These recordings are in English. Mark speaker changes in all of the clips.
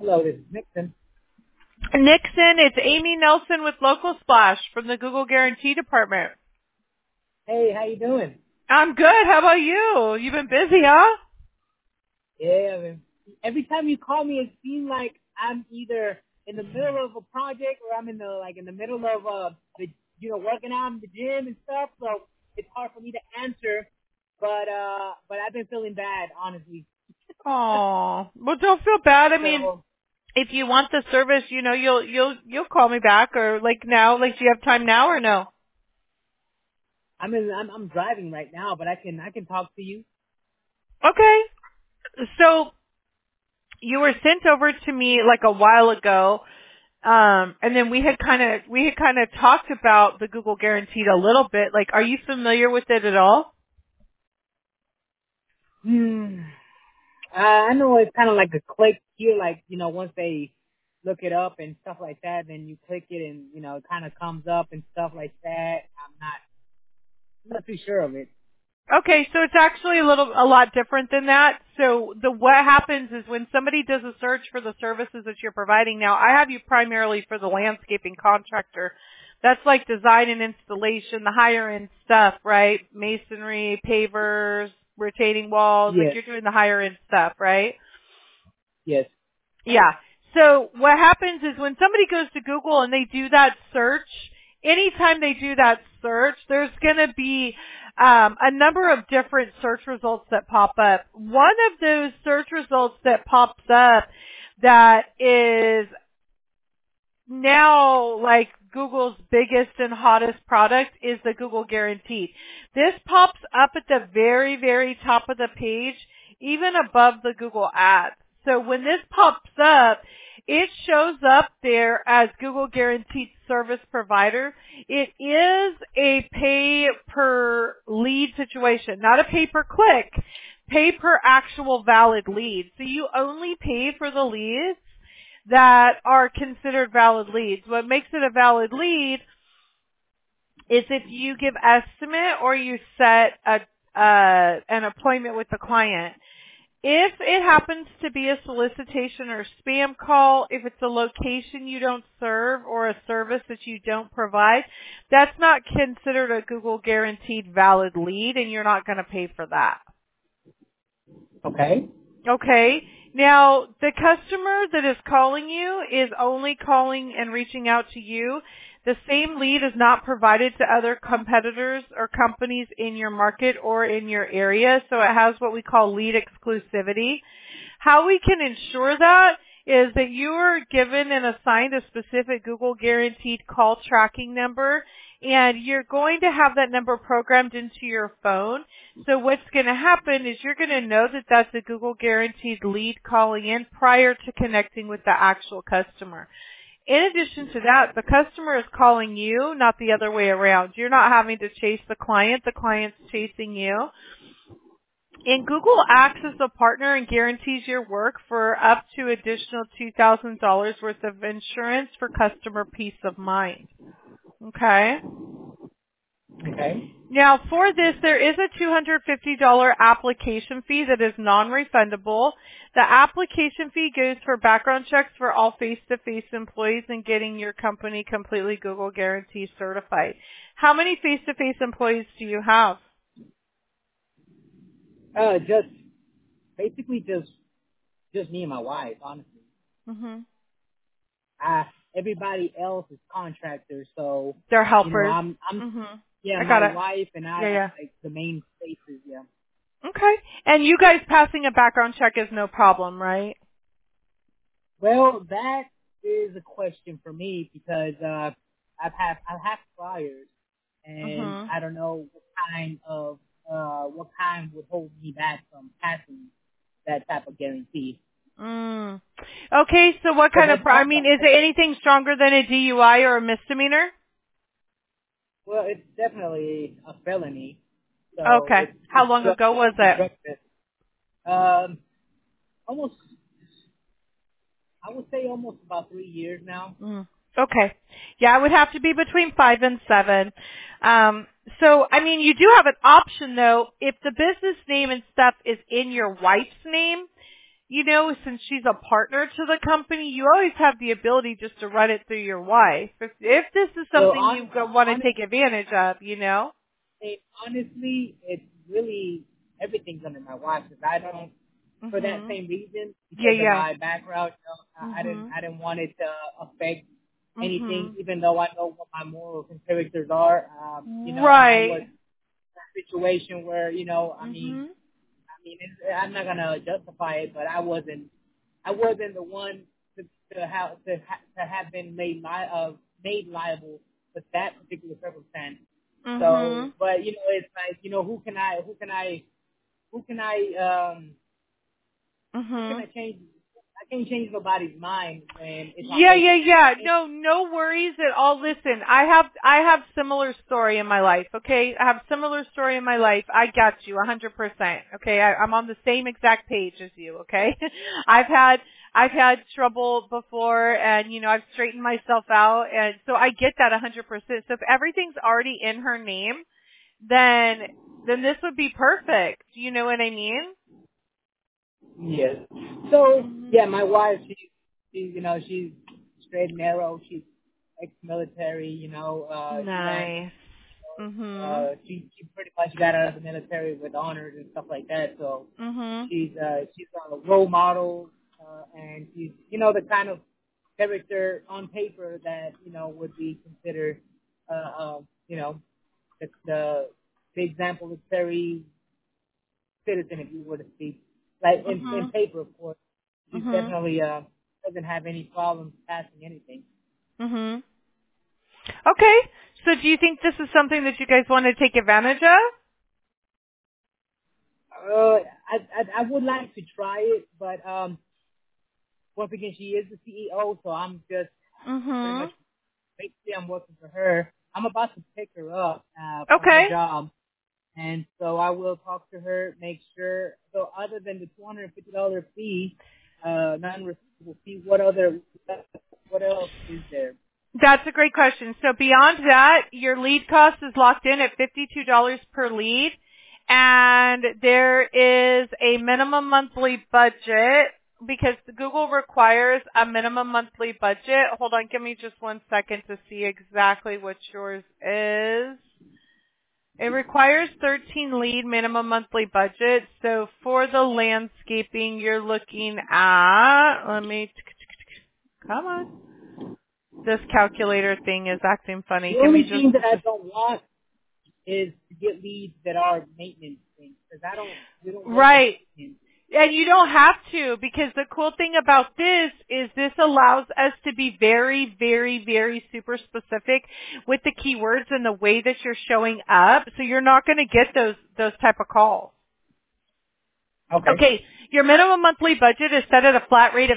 Speaker 1: Hello, this is Nixon.
Speaker 2: Nixon, it's Amy Nelson with Local Splash from the Google Guarantee Department.
Speaker 1: Hey, how you doing?
Speaker 2: I'm good. How about you? You've been busy, huh?
Speaker 1: Yeah, man. Every time you call me, it seems like I'm either in the middle of a project or I'm in the middle of working out in the gym and stuff. So it's hard for me to answer. But I've been feeling bad, honestly.
Speaker 2: Oh, well, don't feel bad. I mean,
Speaker 1: So
Speaker 2: if you want the service, you'll call me back or like now. Like, do you have time now or no?
Speaker 1: I'm driving right now, but I can talk to you.
Speaker 2: Okay. So you were sent over to me like a while ago. And then we had kind of talked about the Google Guaranteed a little bit. Like, are you familiar with it at all?
Speaker 1: Hmm. I know it's kind of like a click here, like, once they look it up and stuff like that, then you click it and, it kind of comes up and stuff like that. I'm not too sure of it.
Speaker 2: Okay, so it's actually a lot different than that. So what happens is when somebody does a search for the services that you're providing now, I have you primarily for the landscaping contractor. That's like design and installation, the higher end stuff, right? Masonry, pavers, retaining walls, like
Speaker 1: Yes,
Speaker 2: you're doing the higher end stuff, right?
Speaker 1: yes.
Speaker 2: Yeah. So what happens is when somebody goes to Google and they do that search, anytime they do that search, there's going to be a number of different search results that pop up. One of those search results that pops up that is now like Google's biggest and hottest product is the Google Guaranteed. This pops up at the very, very top of the page, even above the Google ads. So when this pops up, it shows up there as Google Guaranteed Service Provider. It is a pay per lead situation, not a pay per click, pay per actual valid lead. So you only pay for the leads that are considered valid leads. What makes it a valid lead is if you give estimate or you set an appointment with the client. If it happens to be a solicitation or spam call, if it's a location you don't serve or a service that you don't provide, that's not considered a Google Guaranteed valid lead and you're not going to pay for that.
Speaker 1: Okay.
Speaker 2: Okay. Now, the customer that is calling you is only calling and reaching out to you. The same lead is not provided to other competitors or companies in your market or in your area, so it has what we call lead exclusivity. How we can ensure that is that you are given and assigned a specific Google Guaranteed call tracking number, and you're going to have that number programmed into your phone. So what's going to happen is you're going to know that that's a Google Guaranteed lead calling in prior to connecting with the actual customer. In addition to that, the customer is calling you, not the other way around. You're not having to chase the client's chasing you. And Google acts as a partner and guarantees your work for up to additional $2,000 worth of insurance for customer peace of mind. Okay?
Speaker 1: Okay.
Speaker 2: Now, for this, there is a $250 application fee that is non-refundable. The application fee goes for background checks for all face-to-face employees and getting your company completely Google Guarantee certified. How many face-to-face employees do you have?
Speaker 1: Just basically just me and my wife, honestly.
Speaker 2: Hmm.
Speaker 1: Everybody else is contractors, so
Speaker 2: They're helpers.
Speaker 1: I'm
Speaker 2: Hmm.
Speaker 1: yeah,
Speaker 2: I got
Speaker 1: my
Speaker 2: it.
Speaker 1: wife and I
Speaker 2: Yeah,
Speaker 1: are
Speaker 2: yeah.
Speaker 1: like the main faces, yeah.
Speaker 2: Okay. And you guys passing a background check is no problem, right?
Speaker 1: Well, that is a question for me because I've had flyers, and
Speaker 2: Hmm.
Speaker 1: I don't know what kind would hold me back from passing that type of guarantee.
Speaker 2: Mm. Okay, so what
Speaker 1: Because
Speaker 2: kind of, I mean, is it anything stronger than a DUI or a misdemeanor?
Speaker 1: well, it's definitely a felony, so
Speaker 2: Okay. How
Speaker 1: it's
Speaker 2: long
Speaker 1: just
Speaker 2: ago was
Speaker 1: a
Speaker 2: it?
Speaker 1: drug test. Almost, I would say almost about 3 years now.
Speaker 2: Mm. Okay. Yeah, it would have to be between 5 and 7. So, I mean, you do have an option though. If the business name and stuff is in your wife's name, since she's a partner to the company, you always have the ability just to run it through your wife. If this is something you want to take advantage of,
Speaker 1: Honestly, it's really everything's under my watch because I don't. For that same reason, because of my background, I didn't want it to affect anything, even though I know what my morals and characters are.
Speaker 2: Right.
Speaker 1: I was in a situation where, I'm not gonna justify it, but I wasn't the one to have been made liable with that particular circumstance. So, but it's like, who can I change? I can't change nobody's mind when it's on paper.
Speaker 2: No worries at all. Listen, I have similar story in my life, okay? I have similar story in my life. I got you 100%. Okay? I'm on the same exact page as you, okay? I've had trouble before and I've straightened myself out, and so I get that 100%. So if everything's already in her name, then this would be perfect. You know what I mean?
Speaker 1: Yes. So yeah, my wife, she's straight and narrow. She's ex-military.
Speaker 2: Nice.
Speaker 1: She pretty much got out of the military with honors and stuff like that. So she's a role model, and she's the kind of character on paper that would be considered the example of Terry citizen, if you were to speak. Like in paper, of course, she definitely doesn't have any problems passing anything.
Speaker 2: Okay, so do you think this is something that you guys want to take advantage of?
Speaker 1: I would like to try it, but once again, she is the CEO, so I'm just pretty much basically I'm working for her. I'm about to pick her up from her job. And so I will talk to her, make sure. So other than the $250 fee, non-refundable fee, what else is there?
Speaker 2: That's a great question. So beyond that, your lead cost is locked in at $52 per lead, and there is a minimum monthly budget because Google requires a minimum monthly budget. Hold on, give me just 1 second to see exactly what yours is. It requires 13 lead minimum monthly budget. So for the landscaping, you're looking at, come on. This calculator thing is acting funny.
Speaker 1: The only thing that I don't want is to get leads that are maintenance things. Because we don't work
Speaker 2: right. And you don't have to, because the cool thing about this is this allows us to be very, very, very super specific with the keywords and the way that you're showing up. So you're not going to get those type of calls. Okay. Your minimum monthly budget is set at a flat rate of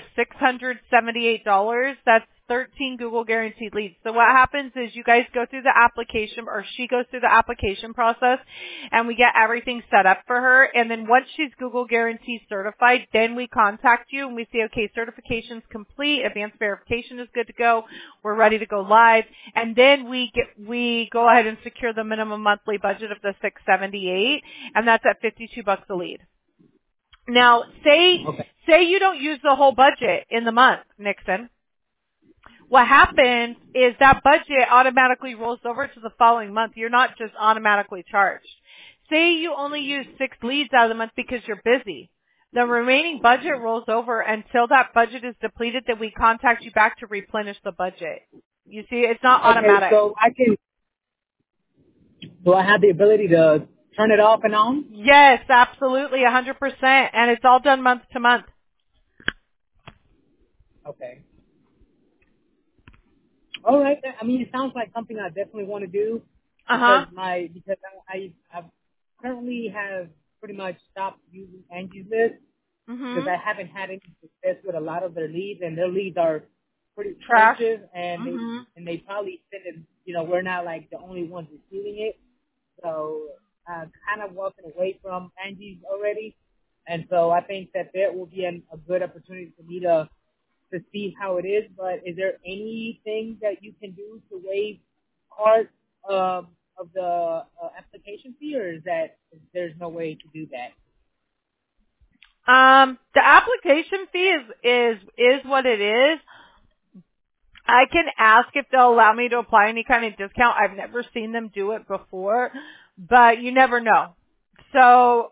Speaker 2: $678. That's 13 Google guaranteed leads. So what happens is you guys go through the application, or she goes through the application process, and we get everything set up for her. And then once she's Google guarantee certified, then we contact you and we say, okay, certification's complete, advanced verification is good to go, we're ready to go live. And then we go ahead and secure the minimum monthly budget of the $678, and that's at $52 a lead. Now, say you don't use the whole budget in the month, Nixon. What happens is that budget automatically rolls over to the following month. You're not just automatically charged. Say you only use 6 leads out of the month because you're busy. The remaining budget rolls over until that budget is depleted, then we contact you back to replenish the budget. You see, it's not automatic.
Speaker 1: So do I have the ability to turn it off and on?
Speaker 2: Yes, absolutely, 100%. And it's all done month to month.
Speaker 1: Okay. All right. I mean, it sounds like something I definitely want to do. Because I currently have pretty much stopped using Angie's List because I haven't had any success with a lot of their leads, and their leads are pretty expensive, and they probably send it. We're not like the only ones receiving it, so I'm kind of walking away from Angie's already, and so I think that there will be a good opportunity for me to see how it is. But is there anything that you can do to waive part of the application fee, or is that there's no way to do that?
Speaker 2: The application fee is what it is. I can ask if they'll allow me to apply any kind of discount. I've never seen them do it before, but you never know. So,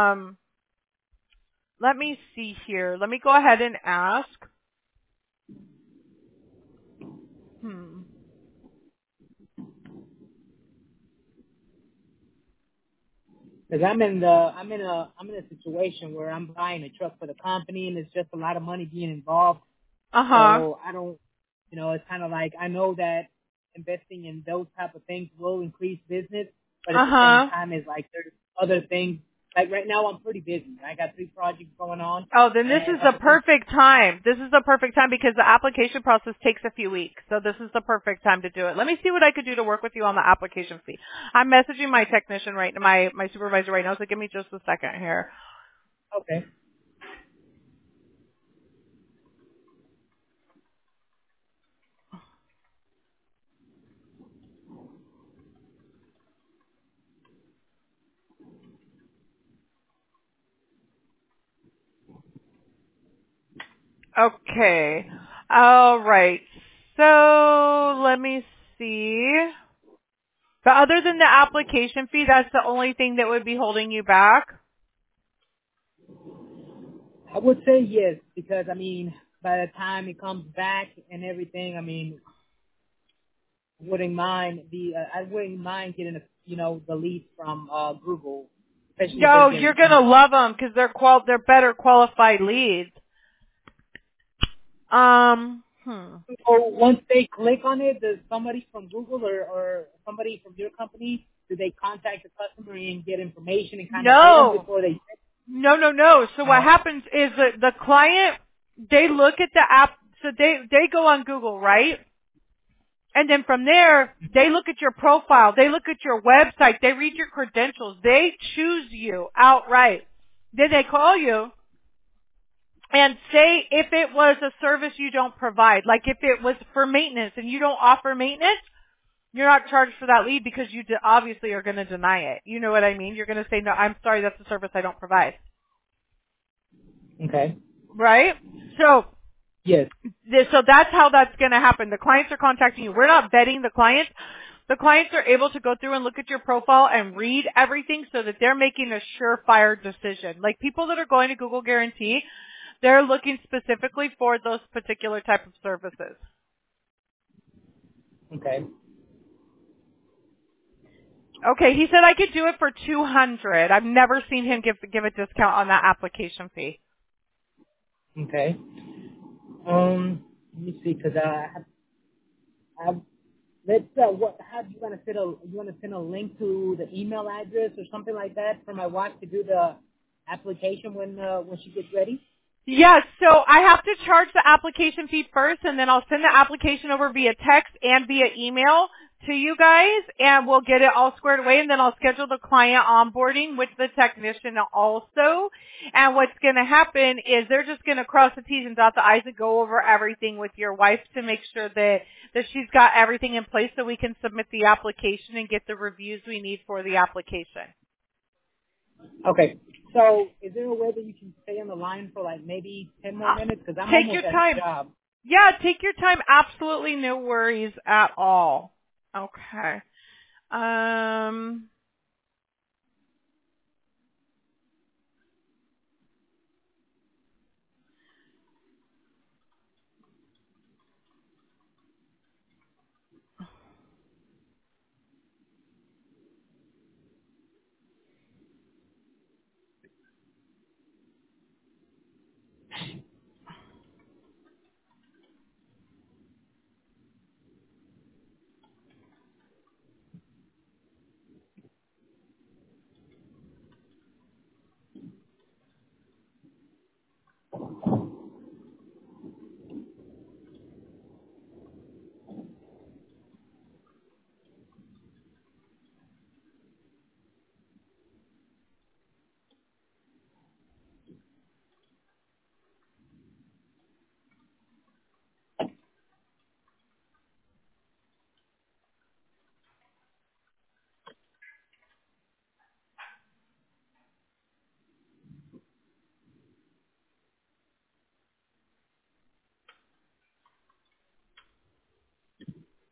Speaker 2: let me see here. Let me go ahead and ask.
Speaker 1: Because I'm in a situation where I'm buying a truck for the company, and it's just a lot of money being involved.
Speaker 2: Uh-huh.
Speaker 1: So I don't, it's kind of like I know that investing in those type of things will increase business, but at the same
Speaker 2: Uh-huh.
Speaker 1: time, it's like there's other things. Like right now, I'm pretty busy. I got 3 projects going on,
Speaker 2: Oh, then this
Speaker 1: and
Speaker 2: is
Speaker 1: at
Speaker 2: the
Speaker 1: the same,
Speaker 2: perfect time. This is the perfect time because the application process takes a few weeks. So this is the perfect time to do it. Let me see what I could do to work with you on the application fee. I'm messaging my technician my supervisor right now, so give me just a second here.
Speaker 1: okay,
Speaker 2: Okay. All right. So let me see. But other than the application fee, that's the only thing that would be holding you back?
Speaker 1: I would say yes because I mean, by the time it comes back and everything, I mean, I wouldn't mind getting the lead from Google, especially if they're
Speaker 2: No, you're
Speaker 1: guaranteed.
Speaker 2: gonna love them because they're better qualified leads.
Speaker 1: So once they click on it, does somebody from Google or somebody from your company, do they contact the customer and get information and kind of vet them
Speaker 2: No.
Speaker 1: before they?
Speaker 2: No. So what
Speaker 1: Oh,
Speaker 2: happens is that the client, they look at the app, so they go on Google, right? And then from there, they look at your profile, they look at your website, they read your credentials, they choose you outright. Then they call you and say if it was a service you don't provide, like if it was for maintenance and you don't offer maintenance, you're not charged for that lead because you obviously are going to deny it. You know what I mean? You're going to say, no, I'm sorry, that's a service I don't provide.
Speaker 1: okay.
Speaker 2: Right? So,
Speaker 1: Yes.
Speaker 2: so that's how that's going to happen. The clients are contacting you. We're not vetting the clients. The clients are able to go through and look at your profile and read everything so that they're making a surefire decision. Like people that are going to Google Guarantee, they're looking specifically for those particular type of services.
Speaker 1: Okay.
Speaker 2: Okay, he said I could do it for $200. I've never seen him give a discount on that application fee.
Speaker 1: Okay. Let me see, because I let's how do you want to send a link to the email address or something like that for my wife to do the application when she gets ready?
Speaker 2: Yes, so I have to charge the application fee first, and then I'll send the application over via text and via email to you guys, and we'll get it all squared away, and then I'll schedule the client onboarding with the technician also. And what's going to happen is they're just going to cross the T's and dot the I's and go over everything with your wife to make sure that she's got everything in place so we can submit the application and get the reviews we need for the application.
Speaker 1: Okay. So is there a way that you can stay on the line for like maybe 10 more minutes? Because I'm
Speaker 2: Take your
Speaker 1: almost at the
Speaker 2: time.
Speaker 1: job.
Speaker 2: Yeah, take your time. Absolutely no worries at all. Okay. Um,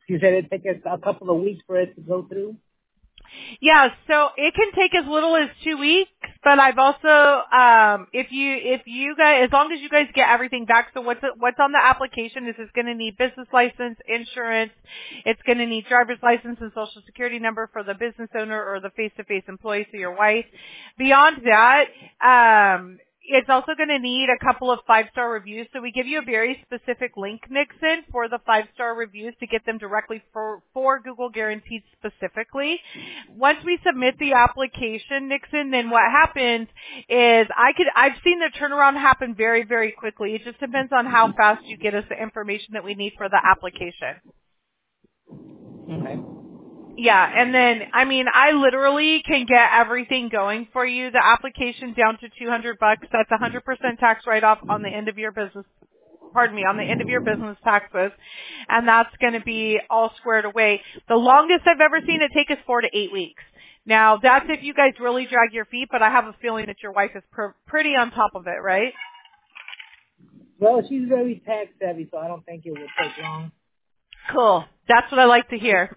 Speaker 1: You said it'd take us a couple of weeks for it to go through.
Speaker 2: Yeah, so it can take as little as 2 weeks, but I've also, if you guys, as long as you guys get everything back, so what's on the application is it's going to need business license, insurance, it's going to need driver's license and social security number for the business owner or the face-to-face employee, so your wife. Beyond that, it's also going to need a couple of 5-star reviews. So we give you a very specific link, Nixon, for the 5-star reviews to get them directly for Google Guaranteed specifically. Once we submit the application, Nixon, then what happens is I've seen the turnaround happen very, very quickly. It just depends on how fast you get us the information that we need for the application.
Speaker 1: Okay.
Speaker 2: Yeah, and then, I mean, I literally can get everything going for you. The application down to $200. That's 100% tax write-off on the end of your business, on the end of your business taxes. And that's going to be all squared away. The longest I've ever seen it take is 4 to 8 weeks. Now, that's if you guys really drag your feet, but I have a feeling that your wife is pretty on top of it, right?
Speaker 1: Well, she's very tech savvy, so I don't think it will take long.
Speaker 2: Cool. That's what I like to hear.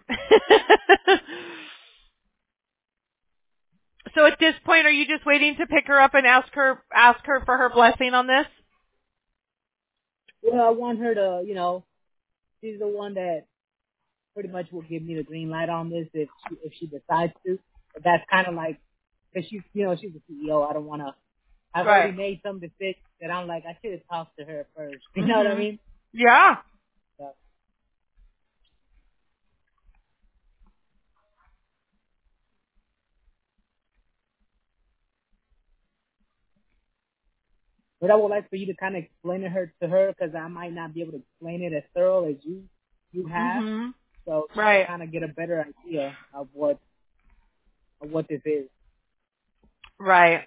Speaker 2: So at this point, are you just waiting to pick her up and ask her for her blessing on this?
Speaker 1: Well, I want her to, she's the one that pretty much will give me the green light on this if she decides to. But that's kind of like, cause she's the CEO. I don't want to. I've already made some decisions that I'm like, I should have talked to her first. You know what I mean?
Speaker 2: Yeah.
Speaker 1: So, but I would like for you to kind of explain to her because I might not be able to explain it as thorough as you have. So
Speaker 2: Right.
Speaker 1: kind of get a better idea of what this is.
Speaker 2: Right.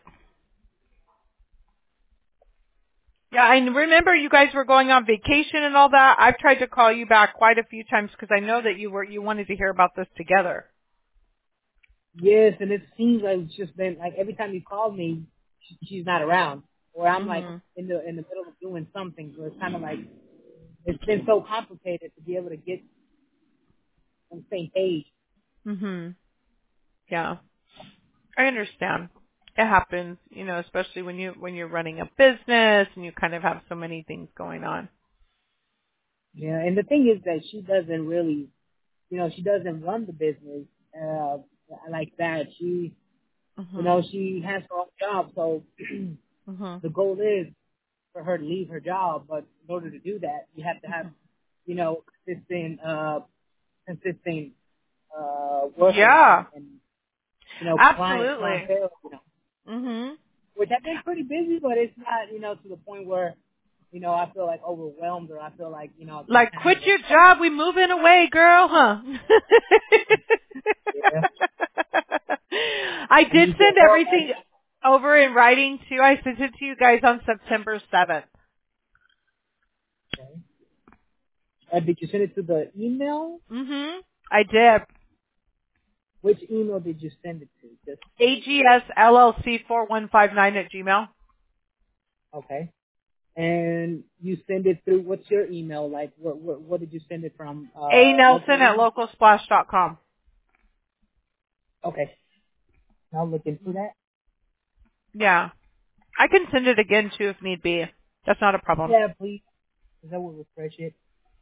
Speaker 2: Yeah, and remember you guys were going on vacation and all that. I've tried to call you back quite a few times because I know that you wanted to hear about this together.
Speaker 1: Yes, and it seems like it's just been like every time you call me, she's not around, or I'm like in the middle of doing something. So it's kind of like it's been so complicated to be able to get on the same page.
Speaker 2: Yeah. I understand. It happens, especially when you're running a business and you kind of have so many things going on.
Speaker 1: Yeah, and the thing is that she doesn't really, she doesn't run the business like that. She, she has her own job, so the goal is for her to leave her job. But in order to do that, you have to have, consistent workers
Speaker 2: Yeah.
Speaker 1: and
Speaker 2: Absolutely.
Speaker 1: clientele, which I've been pretty busy, but it's not, to the point where, I feel like overwhelmed or I feel like, I can't
Speaker 2: Like, quit
Speaker 1: handle
Speaker 2: your
Speaker 1: it.
Speaker 2: job, we moving away, girl, huh?
Speaker 1: Yeah.
Speaker 2: I
Speaker 1: And
Speaker 2: did
Speaker 1: you said
Speaker 2: send
Speaker 1: her
Speaker 2: everything over in writing too. I sent it to you guys on September 7th.
Speaker 1: okay. Did you send it to the email?
Speaker 2: I did.
Speaker 1: Which email did you send it to? Just
Speaker 2: AGSLLC4159 @gmail.
Speaker 1: okay. And you send it through. What's your email? Like, what did you send it from?
Speaker 2: A Nelson
Speaker 1: Local
Speaker 2: at
Speaker 1: email?
Speaker 2: localsplash.com.
Speaker 1: Okay. I'll look into that.
Speaker 2: Yeah. I can send it again too if need be. That's not a problem.
Speaker 1: Yeah, please. 'Cause that will refresh it.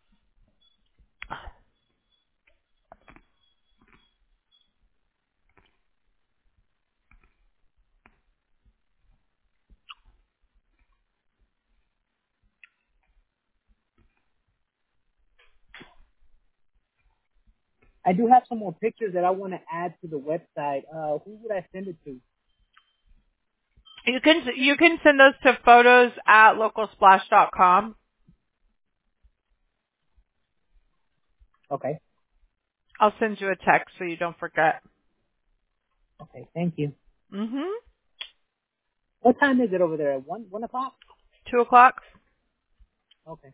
Speaker 1: I do have some more pictures that I want to add to the website. Who would I send it to?
Speaker 2: You can send those to photos at localsplash.com.
Speaker 1: Okay.
Speaker 2: I'll send you a text so you don't forget.
Speaker 1: Okay. Thank you.
Speaker 2: 2
Speaker 1: What time is it over there? 1 o'clock?
Speaker 2: o'clock.
Speaker 1: Okay.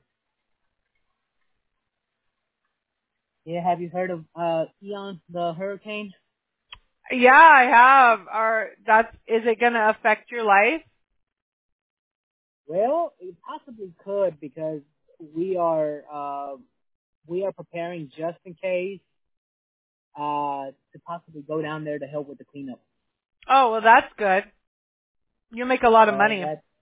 Speaker 1: Yeah. Have you heard of Ian the hurricane?
Speaker 2: Yeah, I have. Is it going to affect your life?
Speaker 1: Well, it possibly could because we are we are preparing just in case to possibly go down there to help with the cleanup.
Speaker 2: Oh, well, that's good. You'll make a lot of money.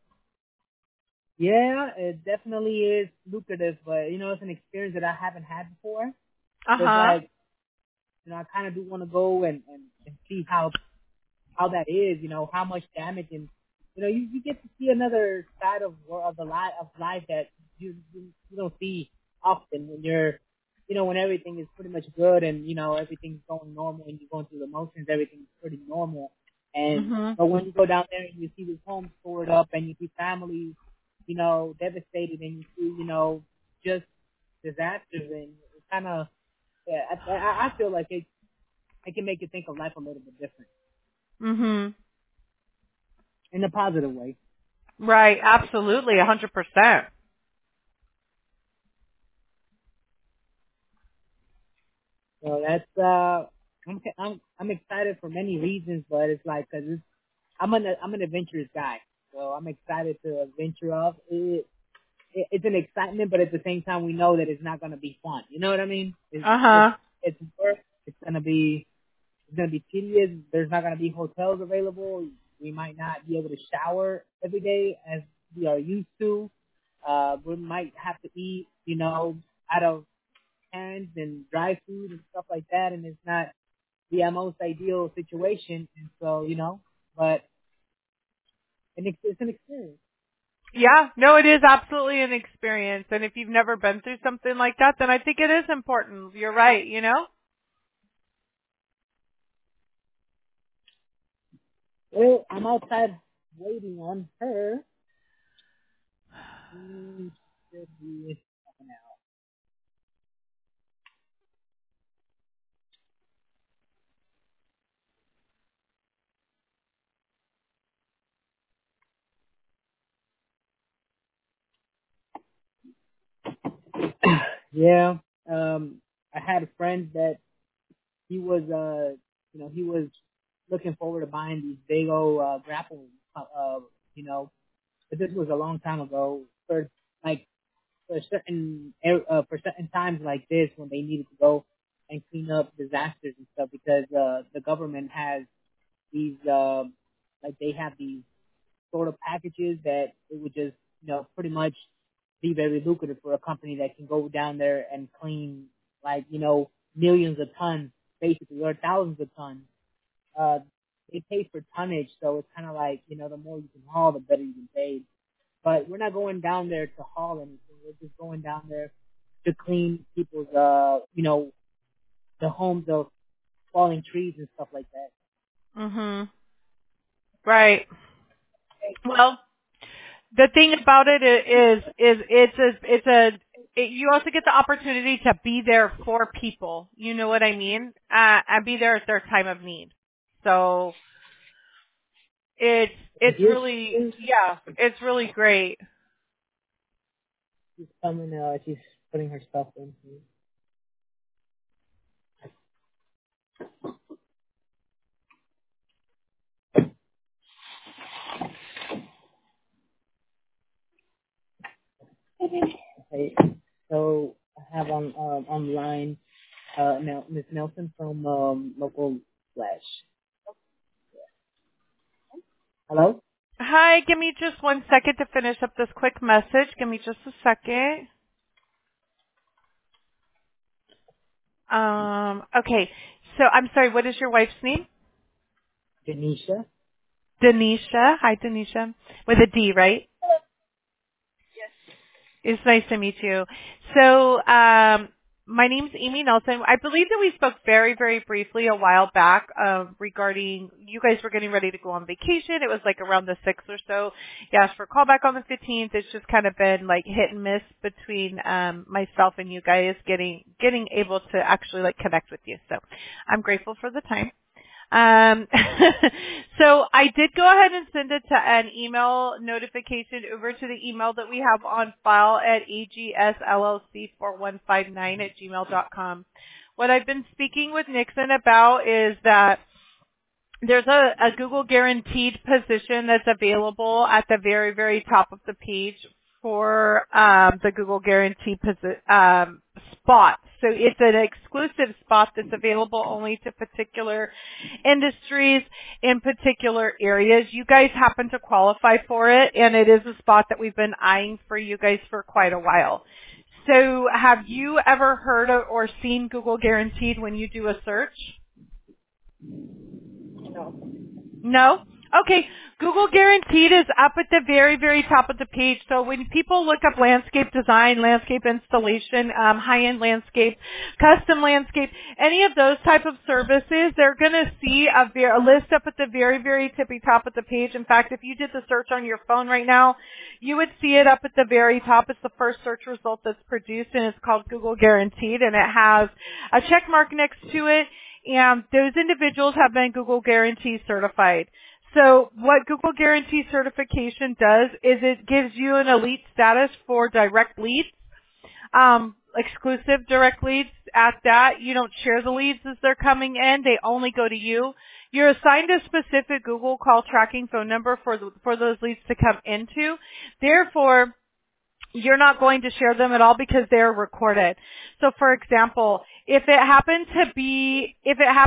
Speaker 1: Yeah, it definitely is lucrative, but it's an experience that I haven't had before. So it's like, I kind of do want to go and see how that is, how much damage, and you get to see another side of life that you don't see often when you're when everything is pretty much good and everything's going normal and you're going through the motions, everything's pretty normal. And but when you go down there and you see this home stored up and you see families devastated, and you see just disasters, and it kind of I feel like it can make you think of life a little bit different. In a positive way.
Speaker 2: Right, absolutely, 100%.
Speaker 1: So that's I'm excited for many reasons, but it's like because I'm an adventurous guy, so I'm excited to venture off. It's an excitement, but at the same time, we know that it's not going to be fun. You know what I mean? It's work. It's going to be tedious. There's not going to be hotels available. We might not be able to shower every day as we are used to. We might have to eat, out of cans and dry food and stuff like that, and it's not the most ideal situation. And so, but it's an experience.
Speaker 2: Yeah, no, it is absolutely an experience. And if you've never been through something like that, then I think it is important. You're right,
Speaker 1: Well, I'm outside waiting on her. She should be coming out. Yeah. I had a friend that he was he was looking forward to buying these big old grapple but this was a long time ago for certain times like this when they needed to go and clean up disasters and stuff, because the government has these they have these sort of packages that it would just pretty much be very lucrative for a company that can go down there and clean millions of tons basically, or thousands of tons. They pay for tonnage, so it's kind of like the more you can haul, the better you can pay. But we're not going down there to haul anything. We're just going down there to clean people's, the homes of falling trees and stuff like that.
Speaker 2: Right. Well, the thing about it is you also get the opportunity to be there for people. You know what I mean? And be there at their time of need. So it's really, it's really great.
Speaker 1: She's coming. She's putting her stuff in. Okay. So I have online now Miss Nelson from Local Flash. Hello?
Speaker 2: Hi, give me just 1 second to finish up this quick message. Give me just a second. Okay. So I'm sorry, what is your wife's name?
Speaker 1: Denisha.
Speaker 2: Denisha. Hi, Denisha. With a D, right? It's nice to meet you. So, my name's Amy Nelson. I believe that we spoke very, very briefly a while back regarding you guys were getting ready to go on vacation. It was like around the 6th or so. You asked for a call back on the 15th. It's just kind of been like hit and miss between myself and you guys getting able to actually like connect with you. So I'm grateful for the time. So I did go ahead and send it to an email notification over to the email that we have on file at agsllc4159@gmail.com. What I've been speaking with Nixon about is that there's a Google guaranteed position that's available at the very, very top of the page for the Google Guarantee spot. So it's an exclusive spot that's available only to particular industries in particular areas. You guys happen to qualify for it, and it is a spot that we've been eyeing for you guys for quite a while. So have you ever heard of or seen Google Guaranteed when you do a search?
Speaker 1: No.
Speaker 2: No? Okay. Google Guaranteed is up at the very, very top of the page. So when people look up landscape design, landscape installation, high-end landscape, custom landscape, any of those type of services, they're going to see a list up at the very, very tippy top of the page. In fact, if you did the search on your phone right now, you would see it up at the very top. It's the first search result that's produced, and it's called Google Guaranteed, and it has a check mark next to it, and those individuals have been Google Guarantee certified. So what Google Guarantee certification does is it gives you an elite status for direct leads, exclusive direct leads. At that, you don't share the leads as they're coming in. They only go to you. You're assigned a specific Google call tracking phone number for those leads to come into. Therefore, you're not going to share them at all because they're recorded. So for example, if it happened to be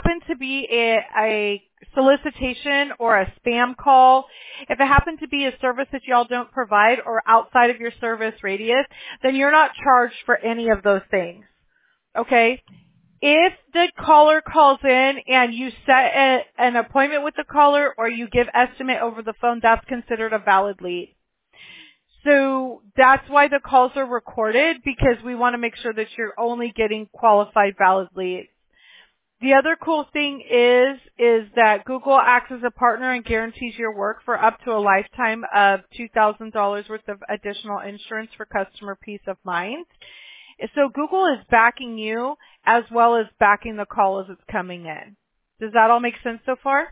Speaker 2: a solicitation or a spam call, if it happened to be a service that y'all don't provide or outside of your service radius, then you're not charged for any of those things. Okay? If the caller calls in and you set an appointment with the caller or you give estimate over the phone, that's considered a valid lead. So that's why the calls are recorded, because we want to make sure that you're only getting qualified valid leads. The other cool thing is that Google acts as a partner and guarantees your work for up to a lifetime of $2,000 worth of additional insurance for customer peace of mind. So Google is backing you as well as backing the call as it's coming in. Does that all make sense so far?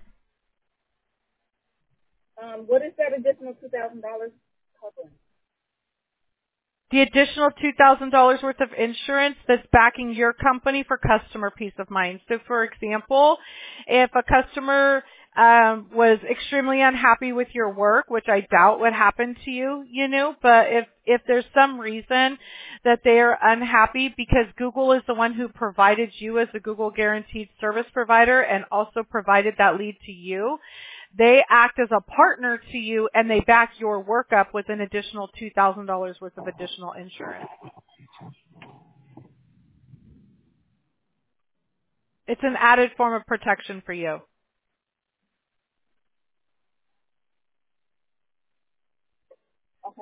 Speaker 3: What is that additional $2,000 covering?
Speaker 2: The additional $2,000 worth of insurance that's backing your company for customer peace of mind. So for example, if a customer was extremely unhappy with your work, which I doubt would happen to you, but if there's some reason that they are unhappy because Google is the one who provided you as a Google Guaranteed service provider and also provided that lead to you, they act as a partner to you and they back your work up with an additional $2,000 worth of additional insurance. It's an added form of protection for you.
Speaker 3: Okay.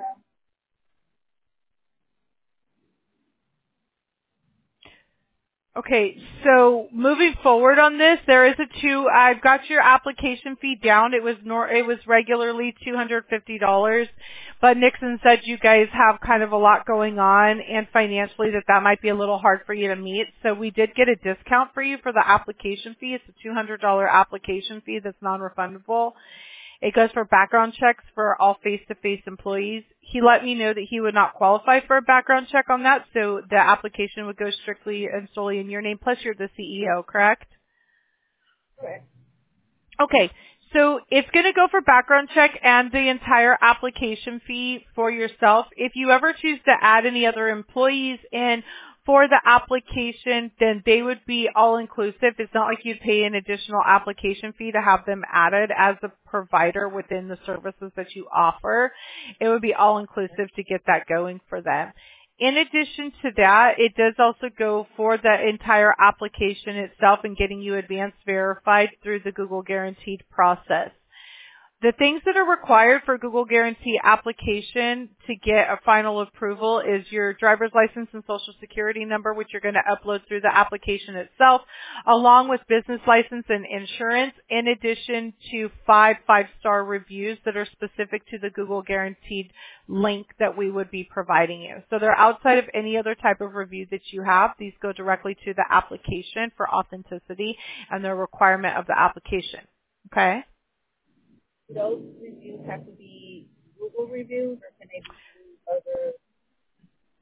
Speaker 2: Okay, so moving forward on this, I've got your application fee down. It was regularly $250, but Nixon said you guys have kind of a lot going on and financially that might be a little hard for you to meet. So we did get a discount for you for the application fee. It's a $200 application fee that's non-refundable. It goes for background checks for all face-to-face employees. He let me know that he would not qualify for a background check on that, so the application would go strictly and solely in your name, plus you're the CEO, correct?
Speaker 3: Correct.
Speaker 2: Okay, so it's going to go for background check and the entire application fee for yourself. If you ever choose to add any other employees in for the application, then they would be all-inclusive. It's not like you'd pay an additional application fee to have them added as a provider within the services that you offer. It would be all-inclusive to get that going for them. In addition to that, it does also go for the entire application itself and getting you advanced verified through the Google Guaranteed process. The things that are required for Google Guarantee application to get a final approval is your driver's license and social security number, which you're going to upload through the application itself, along with business license and insurance, in addition to 5 5-star reviews that are specific to the Google Guaranteed link that we would be providing you. So they're outside of any other type of review that you have. These go directly to the application for authenticity and the requirement of the application. Okay?
Speaker 3: Those reviews have to be Google reviews, or can they be other?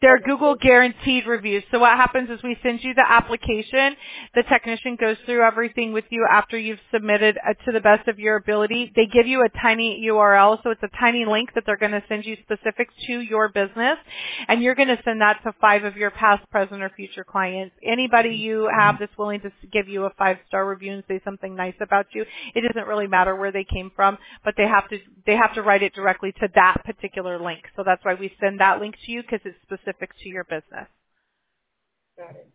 Speaker 2: They're Google guaranteed reviews. So what happens is we send you the application. The technician goes through everything with you after you've submitted to the best of your ability. They give you a tiny URL, so it's a tiny link that they're going to send you specific to your business, and you're going to send that to 5 of your past, present, or future clients. Anybody you have that's willing to give you a 5-star review and say something nice about you, it doesn't really matter where they came from, but they have to write it directly to that particular link. So that's why we send that link to you, because it's specific to your business.
Speaker 3: Got it.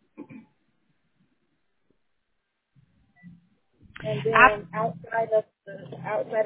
Speaker 3: And then outside of the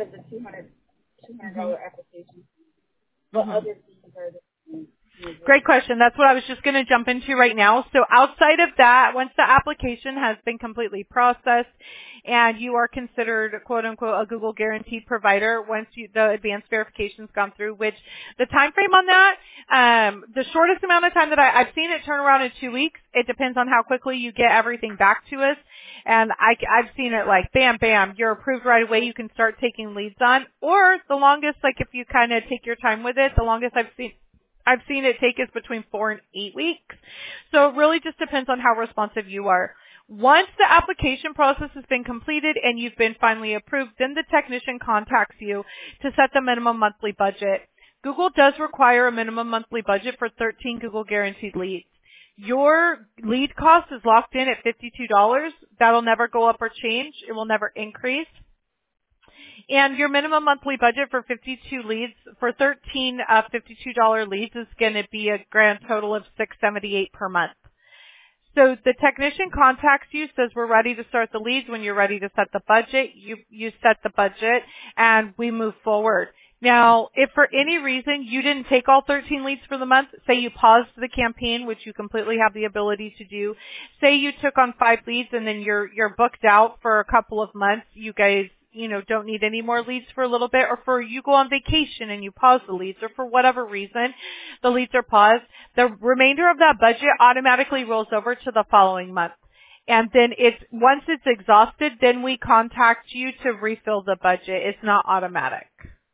Speaker 3: $200 application, what other fees are there?
Speaker 2: Great question. That's what I was just going to jump into right now. So outside of that, once the application has been completely processed and you are considered, quote unquote, a Google guaranteed provider, once the advanced verification's gone through, which the time frame on that, the shortest amount of time that I've seen it turn around in 2 weeks. It depends on how quickly you get everything back to us. And I've seen it like, bam, bam, you're approved right away. You can start taking leads on. Or the longest, like if you kind of take your time with it, the longest I've seen it take us between 4 and 8 weeks. So it really just depends on how responsive you are. Once the application process has been completed and you've been finally approved, then the technician contacts you to set the minimum monthly budget. Google does require a minimum monthly budget for 13 Google guaranteed leads. Your lead cost is locked in at $52. That'll never go up or change. It will never increase. And your minimum monthly budget for 52 leads, for 13 $52 leads, is going to be a grand total of $678 per month. So the technician contacts you, says we're ready to start the leads. When you're ready to set the budget, you set the budget, and we move forward. Now, if for any reason you didn't take all 13 leads for the month, say you paused the campaign, which you completely have the ability to do, say you took on 5 leads and then you're booked out for a couple of months, you guys don't need any more leads for a little bit, or for you go on vacation and you pause the leads, or for whatever reason the leads are paused, the remainder of that budget automatically rolls over to the following month. And then once it's exhausted, then we contact you to refill the budget. It's not automatic.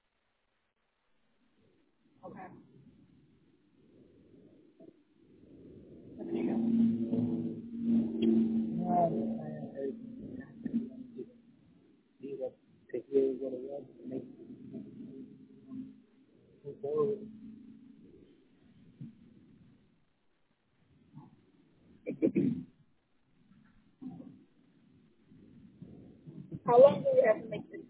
Speaker 3: Okay. How long do we have to make this?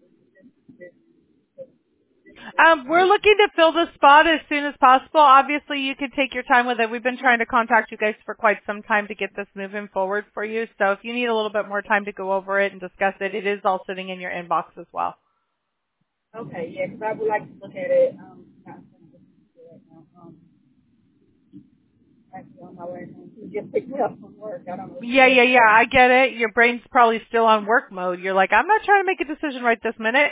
Speaker 2: We're looking to fill the spot as soon as possible. Obviously, you can take your time with it. We've been trying to contact you guys for quite some time to get this moving forward for you. So if you need a little bit more time to go over it and discuss it, it is all sitting in your inbox as well.
Speaker 3: Okay, yeah, because I would like to look at it. Not right now. Actually, on my way home. You just picked me up from work. I don't know.
Speaker 2: Yeah. I get it. Your brain's probably still on work mode. You're like, I'm not trying to make a decision right this minute.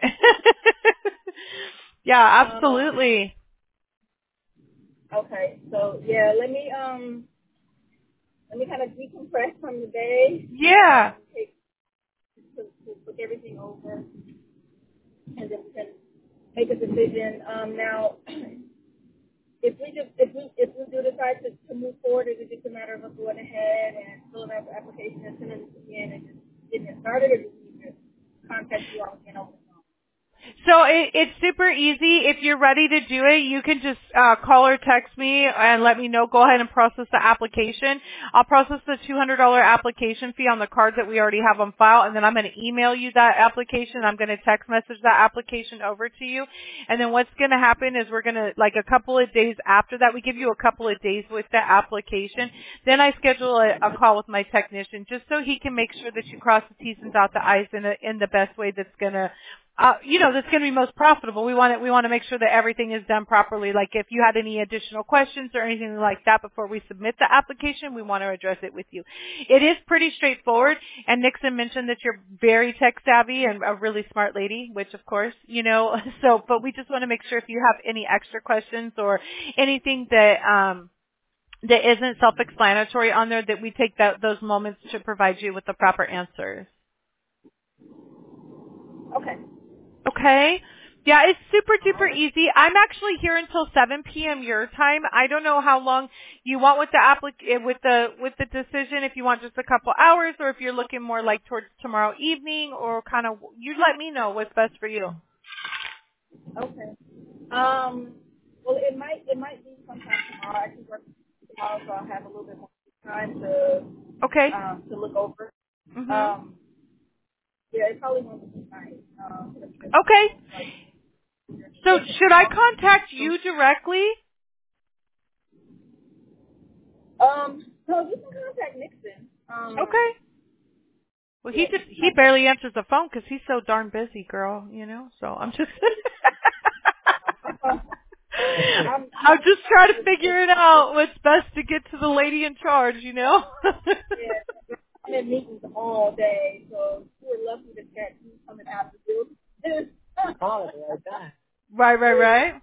Speaker 2: Yeah, absolutely.
Speaker 3: Okay, so yeah, let me kind of decompress from the day.
Speaker 2: Yeah.
Speaker 3: To look everything over, and then we can make a decision. Now, if we do decide to move forward, is it just a matter of us going ahead and filling out the application and sending it in and just getting it started, or do we need to contact you all again over the phone?
Speaker 2: So it's super easy. If you're ready to do it, you can just call or text me and let me know. Go ahead and process the application. I'll process the $200 application fee on the card that we already have on file, and then I'm going to email you that application. I'm going to text message that application over to you. And then what's going to happen is we're going to, like a couple of days after that, we give you a couple of days with the application. Then I schedule a call with my technician just so he can make sure that you cross the T's and dot the I's in the best way that's going to that's going to be most profitable. We want to make sure that everything is done properly. Like if you had any additional questions or anything like that before we submit the application, we want to address it with you. It is pretty straightforward. And Nixon mentioned that you're very tech savvy and a really smart lady, which of course, but we just want to make sure if you have any extra questions or anything that isn't self-explanatory on there, that we take those moments to provide you with the proper answers.
Speaker 3: Okay.
Speaker 2: Okay, Yeah, it's super duper easy. I'm actually here until 7 p.m. your time. I don't know how long you want with the decision. If you want just a couple hours, or if you're looking more like towards tomorrow evening, or kind of, you let me know what's best for you.
Speaker 3: Okay. Well, it might be sometime tomorrow. I can work tomorrow, so I'll have a little bit more time to look over.
Speaker 2: Mhm.
Speaker 3: Yeah, it probably won't be tonight.
Speaker 2: Okay. So
Speaker 3: Taking
Speaker 2: should I
Speaker 3: off.
Speaker 2: contact you directly?
Speaker 3: No, you can contact Nixon.
Speaker 2: Okay. Well,
Speaker 3: Yeah,
Speaker 2: he barely answers the phone because he's so darn busy, girl. You know. So I'm just. I'm just trying to figure it out. What's best to get to the lady in charge, you know.
Speaker 3: yeah, I'm in meetings all day, so we're lucky to catch you coming out of the building.
Speaker 1: Oh, like that.
Speaker 2: Right.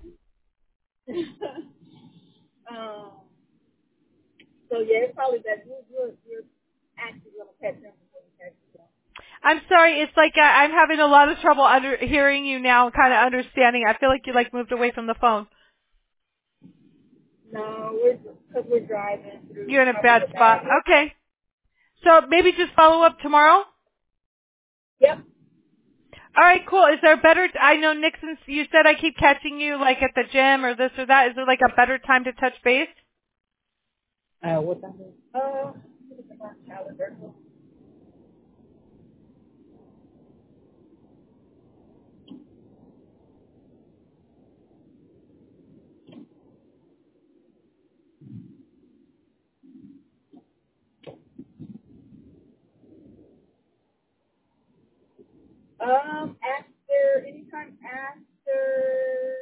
Speaker 3: um, so yeah, it's probably that you're actually gonna catch them before you catch them.
Speaker 2: I'm sorry. It's like I'm having a lot of trouble hearing you now, kind of understanding. I feel like you like moved away from the phone.
Speaker 3: No, because we're driving through
Speaker 2: You're in a
Speaker 3: probably
Speaker 2: bad
Speaker 3: a
Speaker 2: spot.
Speaker 3: bad.
Speaker 2: Okay. So maybe just follow up tomorrow.
Speaker 3: Yep.
Speaker 2: All right, cool. Is there a better? I know Nixon. You said I keep catching you like at the gym or this or that. Is there like a better time to touch base?
Speaker 1: What time is it?
Speaker 3: Look at my calendar. Anytime after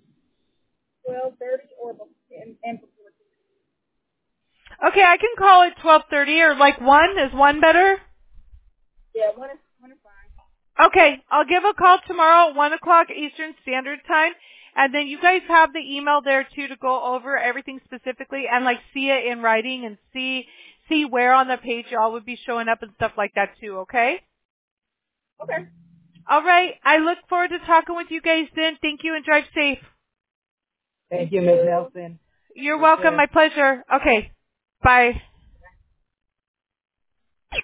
Speaker 3: 12:30 or and before.
Speaker 2: Okay, I can call it 12:30 or like 1. Is 1 better?
Speaker 3: Yeah, one is fine.
Speaker 2: Okay, I'll give a call tomorrow at 1 o'clock Eastern Standard Time. And then you guys have the email there too to go over everything specifically and like see it in writing and see where on the page y'all would be showing up and stuff like that too, okay?
Speaker 3: Okay.
Speaker 2: All right. I look forward to talking with you guys then. Thank you and drive safe.
Speaker 1: Thank you, Ms. Nelson.
Speaker 2: You're
Speaker 1: Take
Speaker 2: welcome.
Speaker 1: care.
Speaker 2: My pleasure. Okay. Bye.